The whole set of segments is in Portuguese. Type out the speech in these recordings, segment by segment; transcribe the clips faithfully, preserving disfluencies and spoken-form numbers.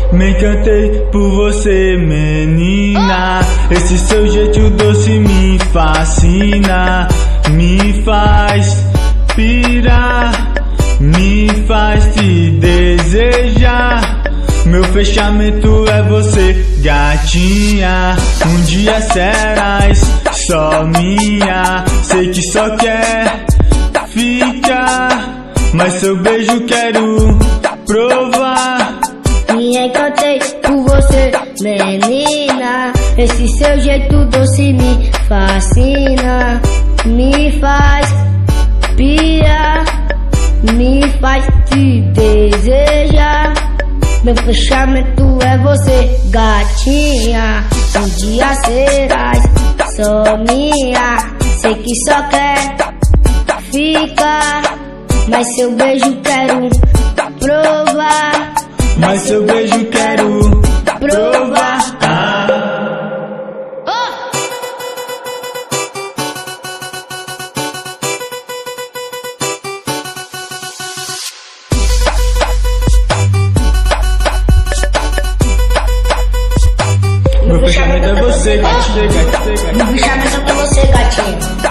Me encantei por você, menina. Esse seu jeito doce me fascina. Me faz pirar, me faz te desejar. Meu fechamento é você, gatinha. Um dia serás só minha. Sei que só quer ficar, mas seu beijo quero provar. Me encantei por você, menina. Esse seu jeito doce me fascina. Me faz pirar, me faz te desejar. Meu fechamento é você, gatinha. Um dia serás só minha. Sei que só quer ficar, mas seu beijo quero provar. Mas seu beijo quero provar. Ah. Meu fechamento é você, gatinha. Meu fechamento é você, gatinha.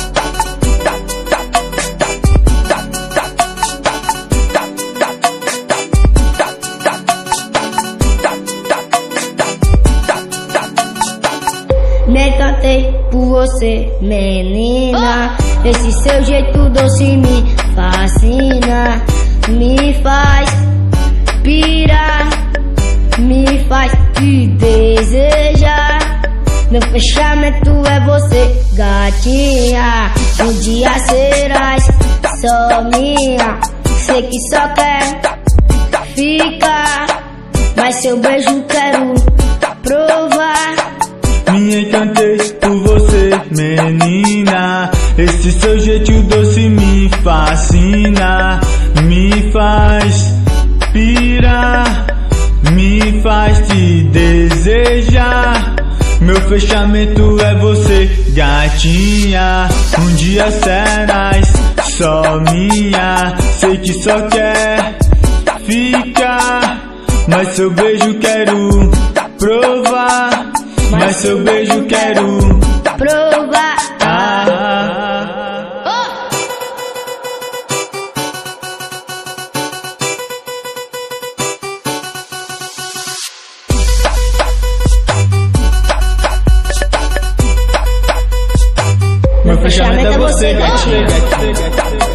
Me encantei por você, menina. Esse seu jeito doce me fascina. Me faz pirar, me faz te desejar. Meu fechamento é você, gatinha. Um dia serás só minha. Sei que só quer ficar, mas seu beijo quero provar. Me encantei por você, menina. Esse seu jeito doce me fascina. Me faz pirar, me faz te desejar. Meu fechamento é você, gatinha. Um dia serás só minha. Sei que só quer ficar, mas seu beijo quero provar. Mas seu beijo quero provar. Ah. Meu fechamento é você, gatinha.